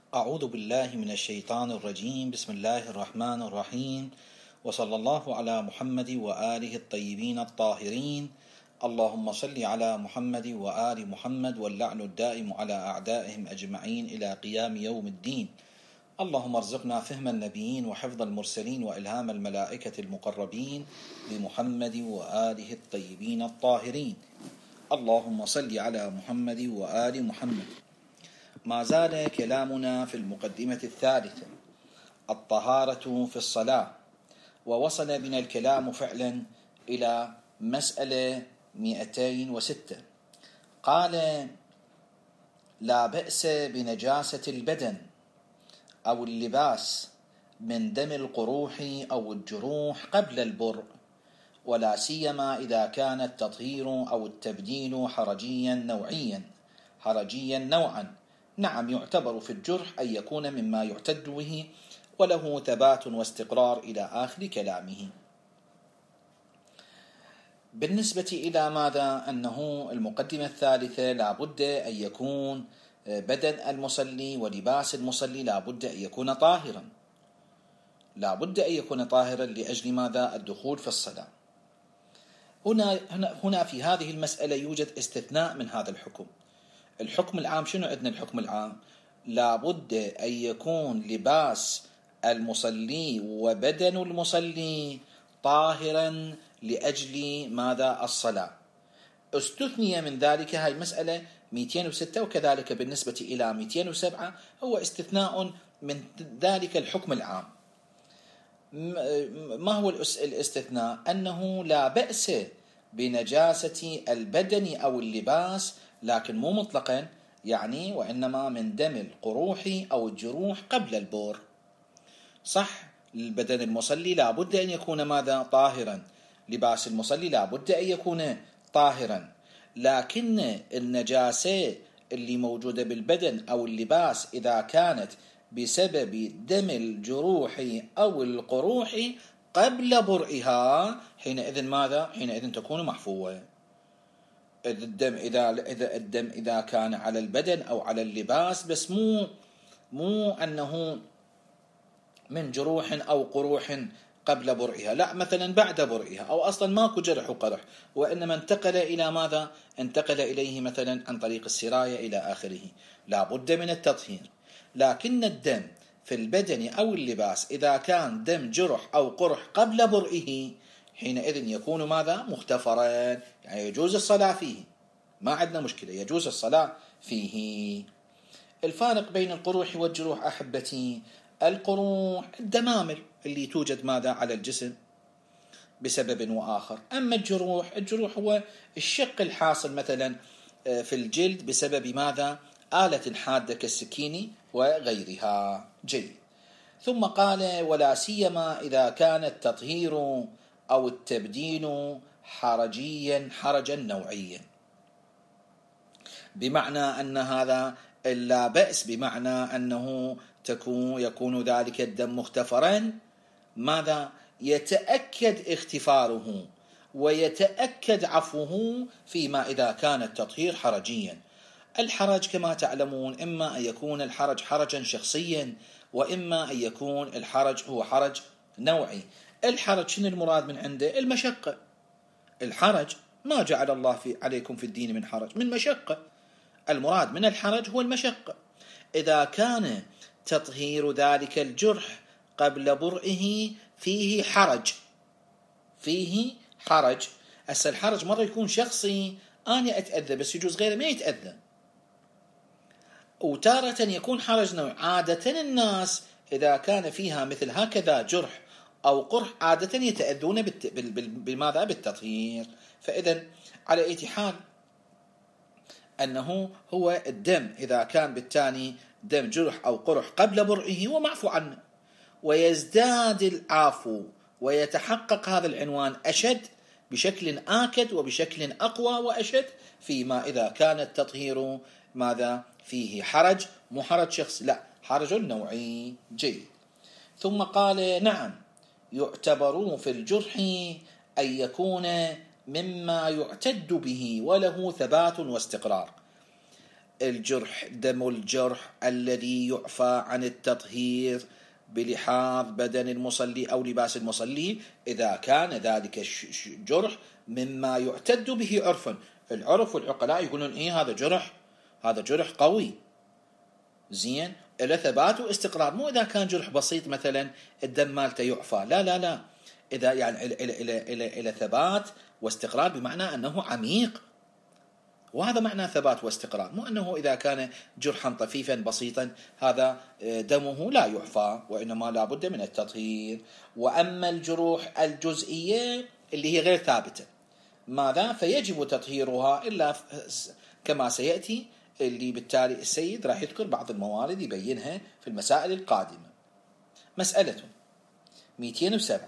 أعوذ بالله من الشيطان الرجيم. بسم الله الرحمن الرحيم، وصلى الله على محمد وآله الطيبين الطاهرين. اللهم صل على محمد وآل محمد، واللعن الدائم على أعدائهم أجمعين إلى قيام يوم الدين. اللهم ارزقنا فهم النبيين وحفظ المرسلين وإلهام الملائكة المقربين بمحمد وآله الطيبين الطاهرين. اللهم صل على محمد وآل محمد. ما زال كلامنا في المقدمة الثالثة، الطهارة في الصلاة، ووصل بنا الكلام فعلا إلى مسألة 206. قال: لا بأس بنجاسة البدن أو اللباس من دم القروح أو الجروح قبل البرء، ولا سيما إذا كان التطهير أو التبديل حرجيا نوعا. نعم، يعتبر في الجرح أن يكون مما يعتد به وله ثبات واستقرار إلى آخر كلامه. بالنسبة إلى ماذا؟ أنه المقدمة الثالثة لا بد أن يكون بدن المصلي ولباس المصلي لا بد أن يكون طاهرا، لا بد أن يكون طاهرا لأجل ماذا؟ الدخول في الصلاة. هنا في هذه المسألة يوجد استثناء من هذا الحكم. الحكم العام شنو عندنا؟ الحكم العام لا بد أن يكون لباس المصلي وبدن المصلي طاهرا لأجل ماذا؟ الصلاة. استثني من ذلك هاي مسألة 206، وكذلك بالنسبة إلى 207 هو استثناء من ذلك الحكم العام. ما هو الاستثناء؟ أنه لا بأس بنجاسة البدن أو اللباس، لكن مو مطلقا، يعني وإنما من دم القروح أو الجروح قبل البور. صح، البدن المصلي لا بد أن يكون ماذا؟ طاهرا. لباس المصلي لا بد أن يكون طاهرا، لكن النجاسة اللي موجودة بالبدن أو اللباس إذا كانت بسبب دم الجروح أو القروح قبل برئها، حينئذ ماذا؟ حينئذ تكون محفوظة. الدم إذا كان على البدن أو على اللباس، بس مو أنه من جروح أو قروح قبل برئها، لا، مثلا بعد برئها، أو أصلا ماكو جرح وقرح، وإنما انتقل إلى ماذا؟ انتقل إليه مثلا عن طريق السراية إلى آخره، لا بد من التطهير. لكن الدم في البدن أو اللباس إذا كان دم جرح أو قرح قبل برئه، حينئذ يكون ماذا؟ مختفرا، يعني يجوز الصلاة فيه، ما عندنا مشكلة، يجوز الصلاة فيه. الفارق بين القروح والجروح أحبتي، القروح الدمامل اللي توجد ماذا؟ على الجسم بسبب وآخر. أما الجروح هو الشق الحاصل مثلا في الجلد بسبب ماذا؟ آلة حادة كالسكين وغيرها. جيد. ثم قال: ولا سيما إذا كان التطهير أو التبديل حرجا نوعيا، بمعنى أن هذا لا بأس، بمعنى أنه يكون ذلك الدم مختفرا، ماذا؟ يتأكد اختفاره ويتأكد عفوه فيما إذا كان التطهير حرجيا. الحرج كما تعلمون إما أن يكون الحرج حرجا شخصيا، وإما أن يكون الحرج هو حرج نوعي. الحرج شنو المراد من عنده؟ المشقة. الحرج ما جعل الله عليكم في الدين من حرج، من مشقة. المراد من الحرج هو المشقة. إذا كان تطهير ذلك الجرح قبل برئه فيه حرج. الحرج مرة يكون شخصي، أنا أتأذى بس يجوز غيره ما يتأذى، وتارة يكون حرج نوع. عادة الناس إذا كان فيها مثل هكذا جرح أو قرح عادة يتأذون بماذا؟ بالتطهير. فإذا على أي حال أنه هو الدم إذا كان بالتالي دم جرح أو قرح قبل برئه ومعفو عنه، ويزداد العفو ويتحقق هذا العنوان أشد بشكل آكد وبشكل أقوى وأشد فيما إذا كان التطهير ماذا؟ فيه حرج، مو حرج شخص، لا، حرج نوعي. جيد. ثم قال: نعم، يعتبر في الجرح أن يكون مما يعتد به وله ثبات واستقرار. الجرح دم الجرح الذي يعفى عن التطهير بلحاظ بدن المصلي أو لباس المصلي إذا كان ذلك الجرح مما يعتد به عرفا. العرف والعقلاء يقولون إيه هذا جرح قوي زين إلى ثبات واستقرار، مو إذا كان جرح بسيط مثلا الدم مالته يعفى، لا لا لا، إذا يعني إلى ثبات واستقرار بمعنى أنه عميق، وهذا معنى ثبات واستقرار، مو أنه إذا كان جرحا طفيفا بسيطا هذا دمه لا يعفى وإنما لا بد من التطهير. وأما الجروح الجزئية اللي هي غير ثابتة ماذا فيجب تطهيرها إلا كما سيأتي، اللي بالتالي السيد راح يذكر بعض الموارد يبينها في المسائل القادمة. مسألة 207: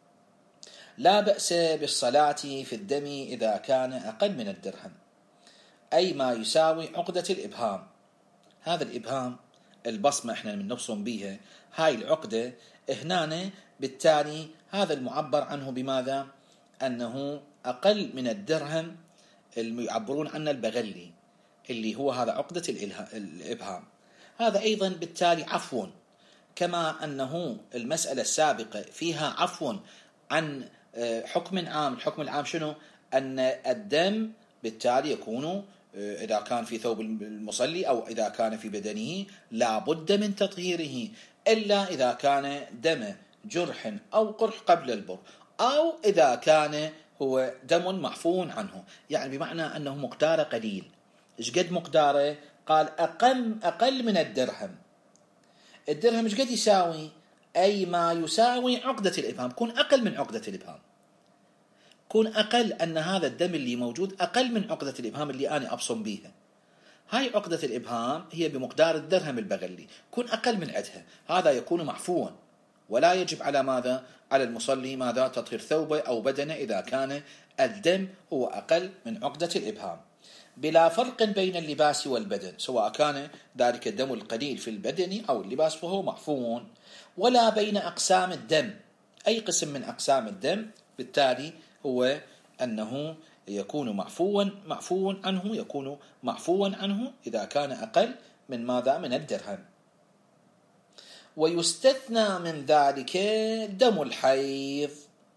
لا بأس بالصلاة في الدم إذا كان أقل من الدرهم، أي ما يساوي عقدة الإبهام. هذا الإبهام البصمة احنا من نبصم بيها، هاي العقدة هنا بالتالي هذا المعبر عنه بماذا؟ أنه أقل من الدرهم، يعبرون عنه البغلي اللي هو هذا عقدة الإبهام. هذا أيضا بالتالي عفو، كما أنه المسألة السابقة فيها عفو عن حكم عام. الحكم العام شنو؟ أن الدم بالتالي يكون إذا كان في ثوب المصلي أو إذا كان في بدنه لا بد من تطهيره، إلا إذا كان دم جرح أو قرح قبل البر، أو إذا كان هو دم معفو عنه، يعني بمعنى أنه مقداره قليل. إيش قد مقداره؟ قال أقل من الدرهم. الدرهم إيش قد يساوي؟ أي ما يساوي عقدة الإبهام، كون أقل من عقدة الإبهام، كون أقل، أن هذا الدم اللي موجود أقل من عقدة الإبهام اللي أنا أبصم بيها. هاي عقدة الإبهام هي بمقدار الدرهم البغلي، كون أقل من عدها، هذا يكون معفوا، ولا يجب على ماذا؟ على المصلي ماذا؟ تطهير ثوبه أو بدنه إذا كان الدم هو أقل من عقدة الإبهام، بلا فرق بين اللباس والبدن، سواء كان ذلك الدم القليل في البدن أو اللباس فهو معفو، ولا بين أقسام الدم، أي قسم من أقسام الدم بالتالي هو أنه يكون معفوا عنه، يكون معفوا عنه إذا كان أقل من ماذا؟ من الدرهم. ويستثنى من ذلك دم الحيض،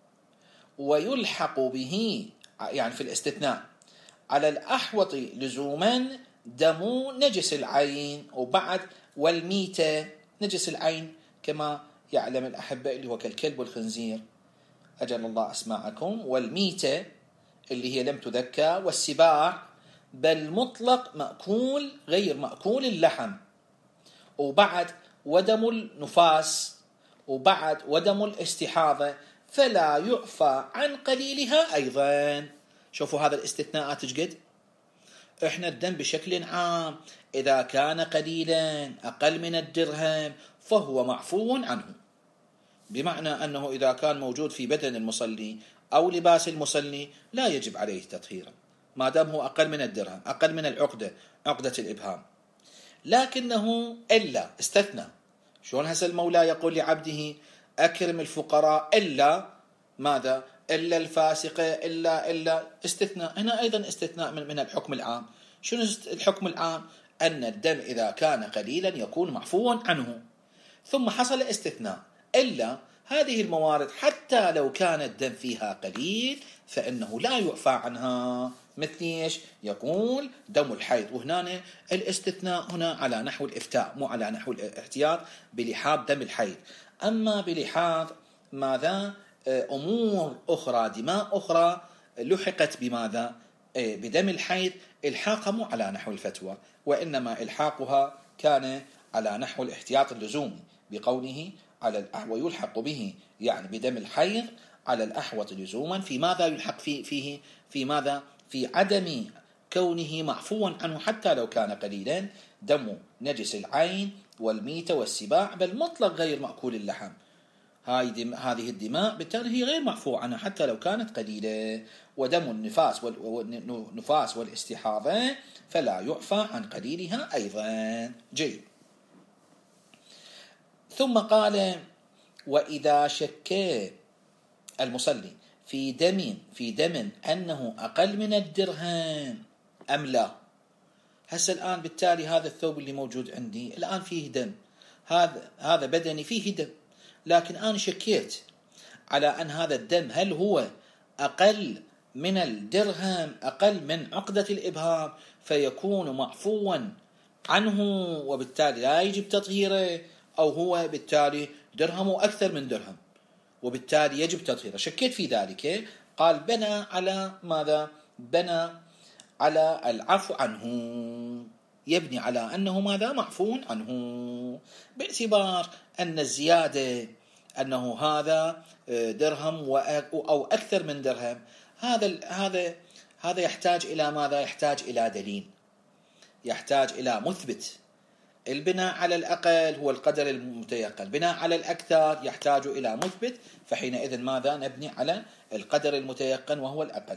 ويلحق به يعني في الاستثناء على الأحوط لزوما دم نجس العين، وبعد والميتة نجس العين كما يعلم الأحبة اللي هو كالكلب والخنزير، أجل الله أسماعكم، والميتة اللي هي لم تذكى، والسباع، بل مطلق مأكول غير مأكول اللحم، وبعد ودم النفاس، وبعد ودم الاستحاضة، فلا يعفى عن قليلها أيضا. شوفوا هذا الاستثناءات جد. احنا الدم بشكل عام إذا كان قليلا أقل من الدرهم فهو معفو عنه، بمعنى أنه إذا كان موجود في بدن المصلي أو لباس المصلي لا يجب عليه تطهيرا ما دام هو أقل من الدرهم، أقل من عقدة الإبهام. لكنه إلا استثنى. شلون هسه المولى يقول لعبده أكرم الفقراء إلا ماذا؟ إلا الفاسقة، إلا استثناء. هنا أيضا استثناء من الحكم العام. شنو الحكم العام؟ أن الدم إذا كان قليلا يكون معفوا عنه، ثم حصل استثناء إلا هذه الموارد حتى لو كان الدم فيها قليل فإنه لا يعفى عنها. مثل ايش؟ يقول دم الحيض، وهنا الاستثناء هنا على نحو الإفتاء مو على نحو الاحتياط بلحاظ دم الحيض. أما بلحاظ ماذا؟ أمور أخرى، دماء أخرى لحقت بماذا؟ بدم الحيض، الحاقها مو على نحو الفتوى، وإنما الحاقها كان على نحو الاحتياط اللزومي بقوله على ويلحق به، يعني بدم الحيض على الأحوط لزوما. في ماذا يلحق فيه؟ في ماذا؟ في عدم كونه معفوا عنه حتى لو كان قليلا، دم نجس العين والميتة والسباع، بل مطلق غير مأكول اللحم. هذه الدماء بالتالي هي غير معفو عنها حتى لو كانت قليلة. ودم النفاس والاستحاضة فلا يعفى عن قليلها أيضا. جيد. ثم قال: وإذا شك المصلي في دم أنه أقل من الدرهم أم لا، هسه الآن بالتالي هذا الثوب اللي موجود عندي الآن فيه دم، هذا بدني فيه دم، لكن أنا شكيت على أن هذا الدم هل هو أقل من الدرهم، أقل من عقدة الإبهام، فيكون معفوا عنه وبالتالي لا يجب تطهيره، أو هو بالتالي درهمه أكثر من درهم وبالتالي يجب تطهيره. شكيت في ذلك، قال بنى على ماذا؟ بنى على العفو عنه، يبني على أنه ماذا؟ معفو عنه، باعتبار أن الزيادة أنه هذا درهم أو أكثر من درهم، هذا يحتاج إلى ماذا؟ يحتاج إلى دليل، يحتاج إلى مثبت. البناء على الأقل هو القدر المتيقن، البناء على الأكثر يحتاج إلى مثبت، فحينئذ ماذا؟ نبني على القدر المتيقن وهو الأقل.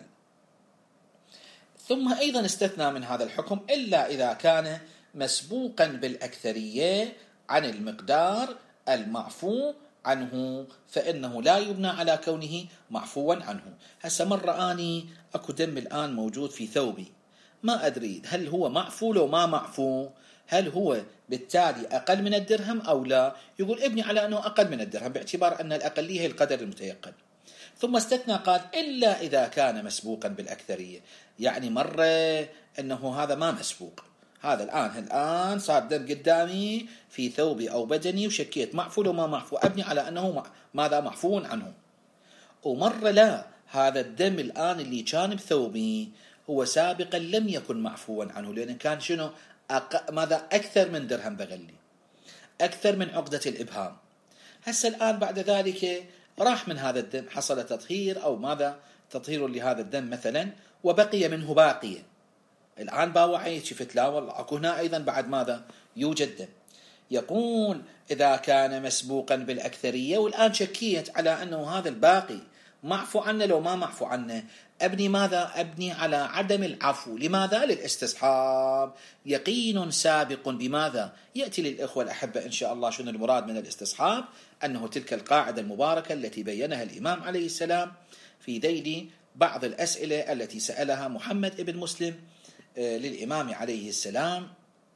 ثم أيضا استثنى من هذا الحكم إلا إذا كان مسبوقا بالأكثرية عن المقدار المعفو عنه، فإنه لا يبنى على كونه معفوا عنه. هسه مرة أني أكو دم الآن موجود في ثوبي، ما أدري هل هو معفو لو ما معفو، هل هو بالتالي أقل من الدرهم أو لا؟ يقول ابني على أنه أقل من الدرهم باعتبار أن الأقلية هي القدر المتيقن. ثم استثنى قال إلا إذا كان مسبوقا بالأكثرية، يعني مرة أنه هذا ما مسبوق، هذا الآن صار دم قدامي في ثوبي أو بدني وشكيت معفو لو ما معفو، أبني على أنه ماذا؟ معفو عنه. ومرة لا، هذا الدم الآن اللي كان بثوبي هو سابقا لم يكن معفوا عنه، لأن كان شنو؟ ماذا؟ أكثر من درهم بغلي، أكثر من عقدة الإبهام. هسه الآن بعد ذلك راح من هذا الدم، حصل تطهير أو ماذا؟ تطهير لهذا الدم مثلا، وبقي منه باقية. الآن باوعي شفت لا والله أكو هنا أيضا بعد ماذا؟ يوجد دم. يقول إذا كان مسبوقا بالأكثرية، والآن شكيت على أنه هذا الباقي معفو عنه لو ما معفو عنه، أبني ماذا؟ أبني على عدم العفو. لماذا؟ للاستصحاب، يقين سابق بماذا؟ يأتي للإخوة الأحبة إن شاء الله شنو المراد من الاستصحاب، أنه تلك القاعدة المباركة التي بينها الإمام عليه السلام في ذيل بعض الأسئلة التي سألها محمد ابن مسلم للإمام عليه السلام.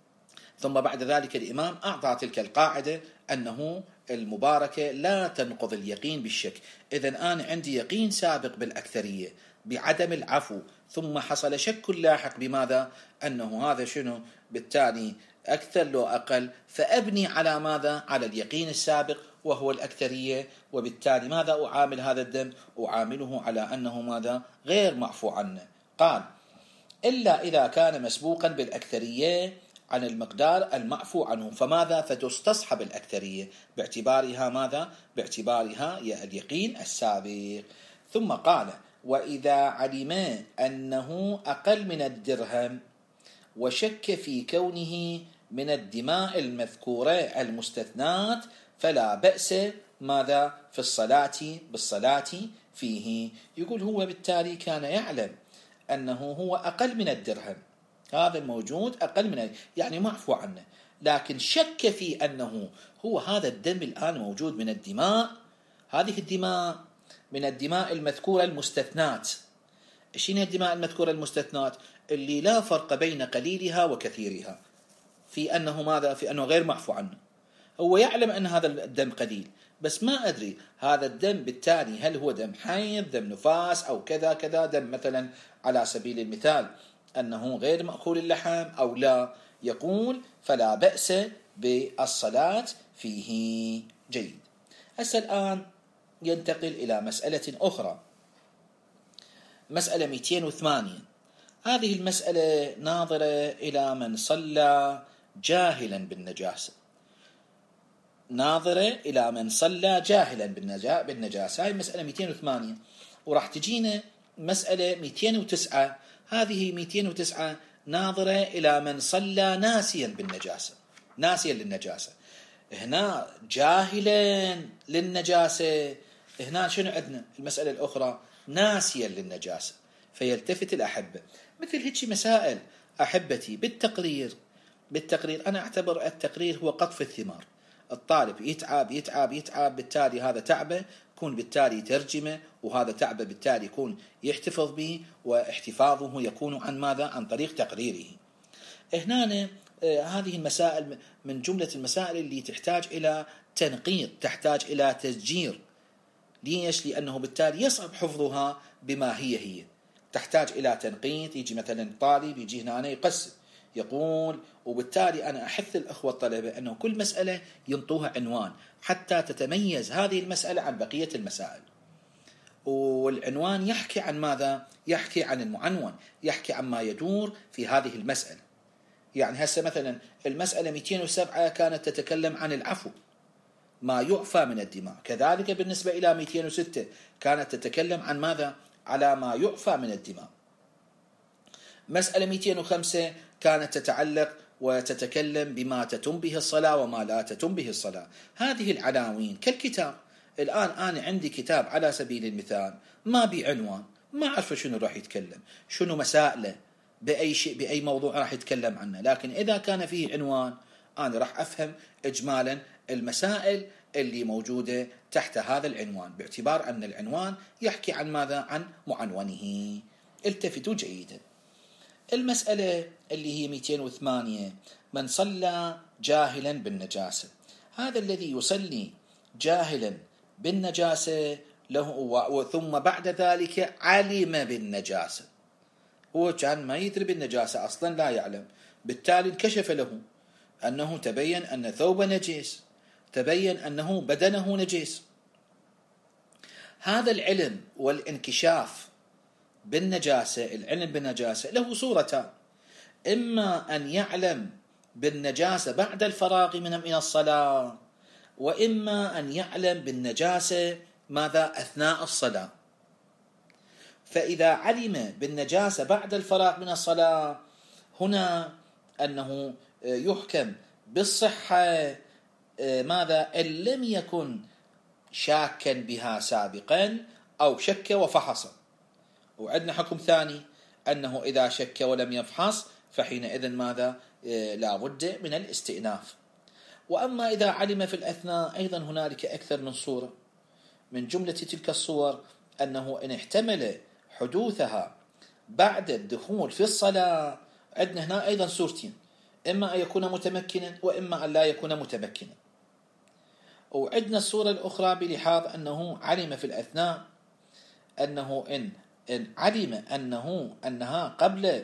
ثم بعد ذلك الإمام أعطى تلك القاعدة أنه المباركة لا تنقض اليقين بالشك. إذن أنا عندي يقين سابق بالأكثرية بعدم العفو، ثم حصل شك لاحق بماذا؟ أنه هذا شنو؟ بالتالي أكثر لو أقل، فأبني على ماذا؟ على اليقين السابق وهو الأكثرية، وبالتالي ماذا أعامل هذا الدم؟ أعامله على أنه ماذا؟ غير معفو عنه. قال إلا إذا كان مسبوقا بالأكثرية عن المقدار المعفو عنه، فماذا؟ فتستصحب الأكثرية باعتبارها ماذا؟ باعتبارها اليقين السابق. ثم قال وإذا علم أنه أقل من الدرهم وشك في كونه من الدماء المذكورة المستثنات، فلا بأس ماذا؟ في بالصلاة فيه. يقول هو بالتالي كان يعلم أنه هو أقل من الدرهم، هذا الموجود أقل من يعني معفو عنه، لكن شك في أنه هو هذا الدم الآن موجود من الدماء، هذه الدماء من الدماء المذكورة المستثنات. شنو الدماء المذكورة المستثنات؟ اللي لا فرق بين قليلها وكثيرها، في أنه ماذا؟ في أنه غير معفو عنه. هو يعلم أن هذا الدم قليل، بس ما أدري هذا الدم بالتالي هل هو دم حيض، دم نفاس، أو كذا كذا، دم مثلا على سبيل المثال أنه غير مأكول اللحم أو لا. يقول فلا بأس بالصلاة فيه. جيد. هسه الآن ينتقل إلى مسألة أخرى، مسألة 208. هذه المسألة ناظرة إلى من صلى جاهلا بالنجاسة، ناظرة إلى من صلى جاهلا بالنجاسة. هاي مسألة 208. وراح تجينا مسألة 209. هذه 209 ناظرة إلى من صلى ناسيا بالنجاسة، ناسيا للنجاسة. هنا جاهلا للنجاسة، هنا شنو عندنا؟ المسألة الأخرى ناسيا للنجاسة. فيلتفت الأحبة مثل هيك مسائل أحبتي بالتقرير أنا أعتبر التقرير هو قطف الثمار. الطالب يتعب يتعب يتعب، بالتالي هذا تعبه يكون بالتالي ترجمة، وهذا تعبه بالتالي يكون يحتفظ به، واحتفاظه يكون عن ماذا؟ عن طريق تقريره. هنا هذه المسائل من جملة المسائل اللي تحتاج إلى تنقيط، تحتاج إلى تسجير. ليش؟ لأنه بالتالي يصعب حفظها بما هي تحتاج إلى تنقيط. يجي مثلا طالب يجي هنا يقسم يقول، وبالتالي أنا أحث الأخوة الطلبة أنه كل مسألة ينطوها عنوان حتى تتميز هذه المسألة عن بقية المسائل. والعنوان يحكي عن ماذا؟ يحكي عن المعنون، يحكي عن ما يدور في هذه المسألة. يعني هسه مثلا المسألة 207 كانت تتكلم عن العفو، ما يعفى من الدماء. كذلك بالنسبة إلى 206 كانت تتكلم عن ماذا؟ على ما يعفى من الدماء. مسألة 205 كانت تتعلق وتتكلم بما تتم به الصلاة وما لا تتم به الصلاة. هذه العناوين كالكتاب. الآن أنا عندي كتاب على سبيل المثال ما بعنوان، ما أعرف شنو راح يتكلم، شنو مسائله، بأي شيء، بأي موضوع راح يتكلم عنه. لكن إذا كان فيه عنوان أنا راح أفهم إجمالا المسائل اللي موجودة تحت هذا العنوان، باعتبار أن العنوان يحكي عن ماذا؟ عن معنونه. التفتوا جيدا. المسألة اللي هي 208 من صلى جاهلا بالنجاسة. هذا الذي يصلي جاهلا بالنجاسة له ثم بعد ذلك علم بالنجاسة. هو كان ما يدري بالنجاسة أصلا، لا يعلم، بالتالي انكشف له أنه تبين أن ثوب نجس، تبين أنه بدنه نجس. هذا العلم والانكشاف بالنجاسة، العلم بالنجاسة له صورتان: إما أن يعلم بالنجاسة بعد الفراغ من الصلاة، وإما أن يعلم بالنجاسة ماذا؟ أثناء الصلاة. فإذا علم بالنجاسة بعد الفراغ من الصلاة هنا أنه يحكم بالصحة ماذا؟ إن لم يكن شاكا بها سابقا أو شك وفحص. وعندنا حكم ثاني أنه إذا شك ولم يفحص فحينئذ ماذا؟ لا بد من الاستئناف. وأما إذا علم في الأثناء أيضا هنالك أكثر من صورة. من جملة تلك الصور أنه إن احتمل حدوثها بعد الدخول في الصلاة، عندنا هنا أيضا صورتين: إما أن يكون متمكنا وإما أن لا يكون متمكنا. وعندنا الصورة الأخرى بلحاظ أنه علم في الأثناء، أنه إن علم أنها قبل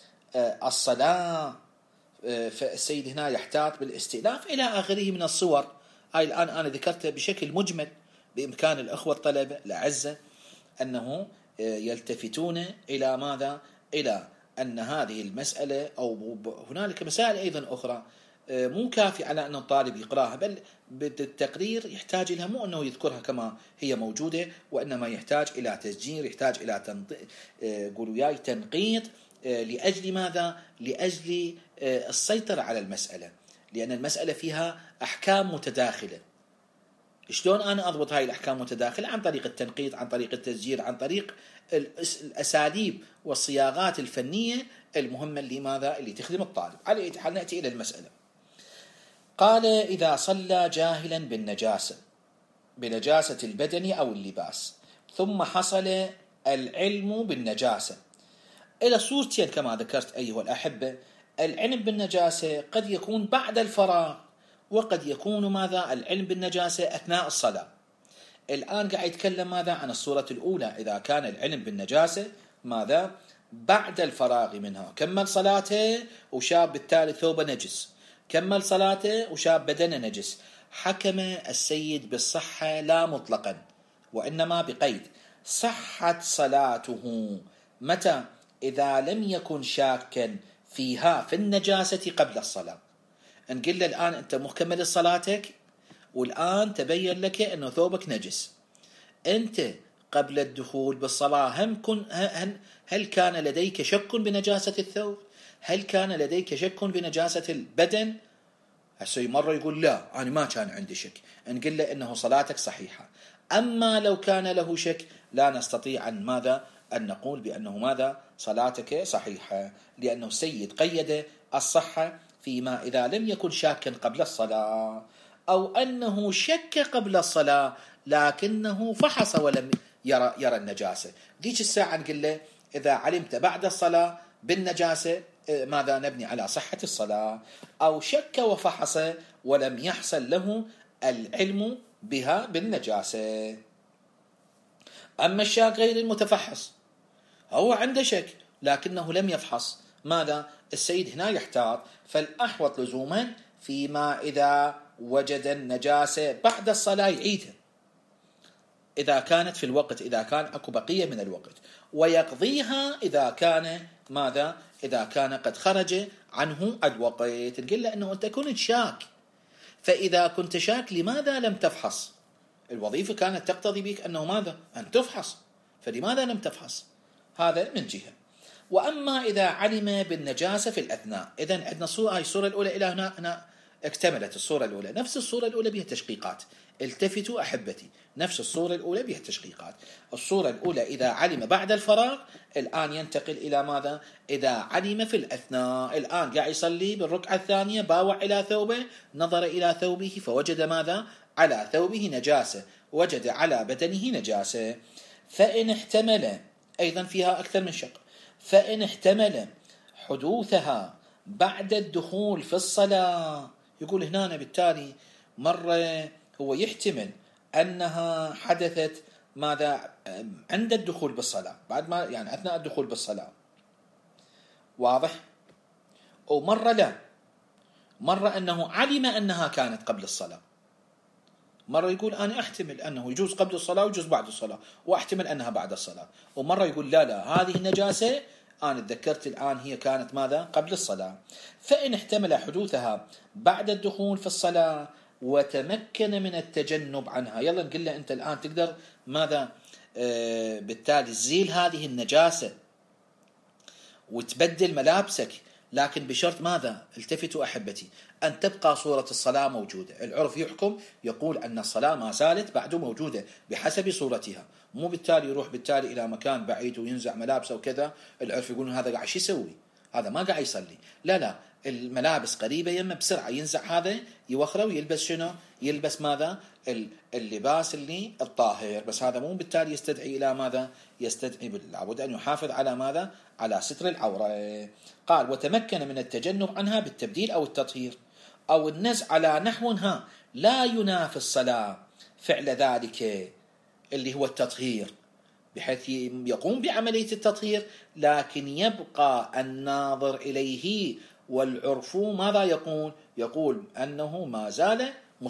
الصلاة فالسيد هنا يحتاط بالاستئناف إلى آخره من الصور. هاي الآن أنا ذكرتها بشكل مجمل، بإمكان الأخوة الطلبة الأعزة أنه يلتفتون إلى ماذا؟ إلى أن هذه المسألة أو هنالك مسائل أيضا أخرى مو كافي على أن الطالب يقرأها، بل بالتقرير يحتاج لها، مو أنه يذكرها كما هي موجودة، وإنما يحتاج إلى تسجيل، يحتاج إلى قولوا ياي تنقيط. لأجل ماذا؟ لأجل السيطرة على المسألة، لأن المسألة فيها أحكام متداخلة. شلون أنا أضبط هاي الأحكام المتداخلة؟ عن طريق التنقيط، عن طريق التسجيل، عن طريق الأساليب والصياغات الفنية المهمة اللي ماذا؟ اللي تخدم الطالب. على أي حال نأتي إلى المسألة. قال: إذا صلى جاهلا بنجاسة البدن أو اللباس ثم حصل العلم بالنجاسة. إلى صورتين كما ذكرت أيها الأحبة. العلم بالنجاسة قد يكون بعد الفراغ، وقد يكون ماذا؟ العلم بالنجاسة أثناء الصلاة. الآن قاعد يتكلم ماذا؟ عن الصورة الأولى، إذا كان العلم بالنجاسة ماذا؟ بعد الفراغ منها، كمل صلاته وشاب بالتالي ثوب نجس، كمل صلاته وشاب بدنه نجس، حكم السيد بالصحة لا مطلقا وإنما بقيد صحة صلاته. متى؟ إذا لم يكن شاكا فيها في النجاسة قبل الصلاة. نقول له الآن أنت مكمل صلاتك والآن تبين لك أنه ثوبك نجس، أنت قبل الدخول بالصلاة هل كان لديك شك بنجاسة الثوب؟ هل كان لديك شك بنجاسة البدن؟ هسه مرة يقول لا أنا ما كان عندي شك، نقول له أنه صلاتك صحيحة. أما لو كان له شك لا نستطيع أن ماذا؟ أن نقول بأنه ماذا؟ صلاتك صحيحة، لأنه السيد قيد الصحة فيما إذا لم يكن شاكا قبل الصلاة، أو أنه شك قبل الصلاة لكنه فحص ولم يرى النجاسة. ذيك الساعة نقول له إذا علمت بعد الصلاة بالنجاسة ماذا نبني على صحة الصلاة، أو شك وفحص ولم يحصل له العلم بها بالنجاسة. أما الشاك غير المتفحص، هو عنده شك لكنه لم يفحص، ماذا؟ السيد هنا يحتاط، فالأحوط لزوما فيما إذا وجد النجاسة بعد الصلاة يعيدها إذا كانت في الوقت، إذا كان أكو بقية من الوقت، ويقضيها إذا كان ماذا؟ إذا كان قد خرج عنه الوقت. نقول له أنه أنت كنت شاك، فإذا كنت شاك لماذا لم تفحص؟ الوظيفة كانت تقتضي بك أنه ماذا؟ أن تفحص، فلماذا لم تفحص؟ هذا من جهة. وأما إذا علم بالنجاسة في الأثناء، إذن عندنا الصورة الأولى إلى هنا اكتملت. الصورة الأولى نفس الصورة الأولى بها تشقيقات، التفتوا أحبتي، نفس الصورة الأولى بها تشقيقات. الصورة الأولى إذا علم بعد الفراغ، الآن ينتقل إلى ماذا؟ إذا علم في الأثناء. الآن قاعد يصلي بالركعة الثانية، باوع إلى ثوبه، نظر إلى ثوبه فوجد ماذا؟ على ثوبه نجاسة، وجد على بدنه نجاسة. فإن احتمل، أيضا فيها أكثر من شق، فإن احتمل حدوثها بعد الدخول في الصلاة، يقول هنا بالتالي مرة هو يحتمل أنها حدثت ماذا؟ عند الدخول بالصلاة، بعد ما يعني أثناء الدخول بالصلاة، واضح؟ ومرة لا، مرة أنه علم أنها كانت قبل الصلاة، مرة يقول أنا أحتمل أنه يجوز قبل الصلاة ويجوز بعد الصلاة، وأحتمل أنها بعد الصلاة، ومرة يقول لا هذه النجاسة أنا تذكرت الآن هي كانت ماذا؟ قبل الصلاة. فإن احتمل حدوثها بعد الدخول في الصلاة وتمكن من التجنب عنها، يلا نقول له أنت الآن تقدر ماذا؟ بالتالي تزيل هذه النجاسة وتبدل ملابسك، لكن بشرط ماذا؟ التفتوا أحبتي، أن تبقى صورة الصلاة موجودة. العرف يحكم يقول أن الصلاة ما زالت بعد موجودة بحسب صورتها، مو بالتالي يروح بالتالي إلى مكان بعيد وينزع ملابسه وكذا، العرف يقول هذا قاعد شو يسوي؟ هذا ما قاعد يصلي. لا، الملابس قريبة يمه بسرعة ينزع هذا يوخره ويلبس شنو؟ يلبس ماذا؟ اللباس اللي الطاهر، بس هذا مو بالتالي يستدعي إلى ماذا؟ يستدعي لابد أن يحافظ على ماذا؟ على ستر العورة. قال وتمكن من التجنب عنها بالتبديل أو التطهير أو النزع على نحو لا ينافي الصلاة فعل ذلك اللي هو التطهير، بحيث يقوم بعملية التطهير لكن يبقى الناظر إليه والعرف ماذا يقول؟ يقول أنه ما زال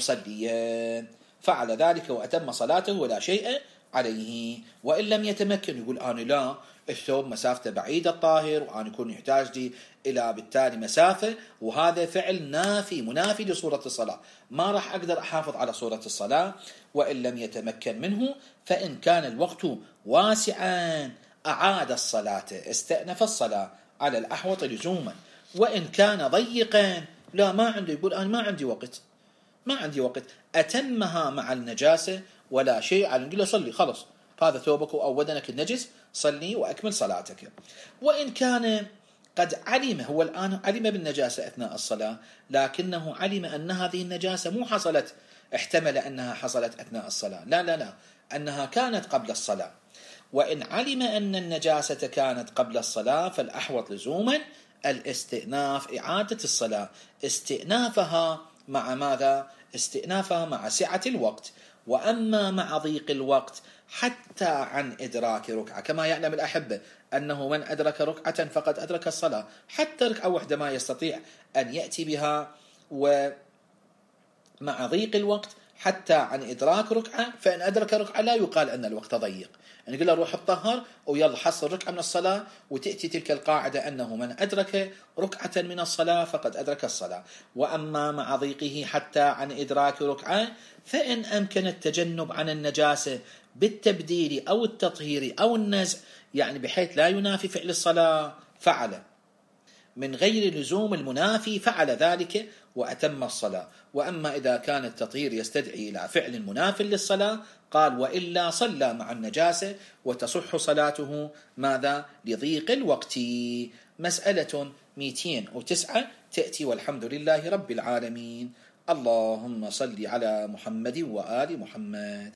مصليا، فعل ذلك وأتم صلاته ولا شيء عليه. وإن لم يتمكن يقول أنا لا، الثوب مسافته بعيدة الطاهر وأنا يكون يحتاج لي إلى بالتالي مسافة، وهذا فعل منافي لصورة الصلاة، ما راح أقدر أحافظ على صورة الصلاة. وإن لم يتمكن منه، فإن كان الوقت واسعا أعاد الصلاة، استأنف الصلاة على الأحوط لزوما. وإن كان ضيقا لا، ما عنده، يقول أنا ما عندي وقت، أتمها مع النجاسة ولا شيء على، نقول له صلي خلص، هذا ثوبك أو بدنك النجس، صلي وأكمل صلاتك. وإن كان قد علم، هو الآن علم بالنجاسة أثناء الصلاة، لكنه علم أن هذه النجاسة مو حصلت، احتمل أنها حصلت أثناء الصلاة، لا، أنها كانت قبل الصلاة. وإن علم أن النجاسة كانت قبل الصلاة، فالأحوط لزوما الاستئناف، إعادة الصلاة، استئنافها مع ماذا؟ استئنافها مع سعة الوقت. وأما مع ضيق الوقت حتى عن إدراك ركعة، كما يعلم الأحبة أنه من أدرك ركعة فقد أدرك الصلاة، حتى ركعة واحدة ما يستطيع أن يأتي بها. ومع ضيق الوقت حتى عن إدراك ركعة، فإن أدرك ركعة لا يقال أن الوقت ضيق، يعني يقول له روح اتطهر ويلا حصل ركعة من الصلاة، وتأتي تلك القاعدة أنه من أدرك ركعة من الصلاة فقد أدرك الصلاة. وأما مع ضيقه حتى عن إدراك ركعة، فإن أمكن التجنب عن النجاسة بالتبديل أو التطهير أو النزع، يعني بحيث لا ينافي فعل الصلاة، فعل، من غير لزوم المنافي فعل ذلك وأتم الصلاة. وأما إذا كان التطهير يستدعي إلى فعل مناف للصلاة، قال وإلا صلى مع النجاسة وتصح صلاته ماذا؟ لضيق الوقت. مسألة 209 تأتي والحمد لله رب العالمين. اللهم صل على محمد وآل محمد.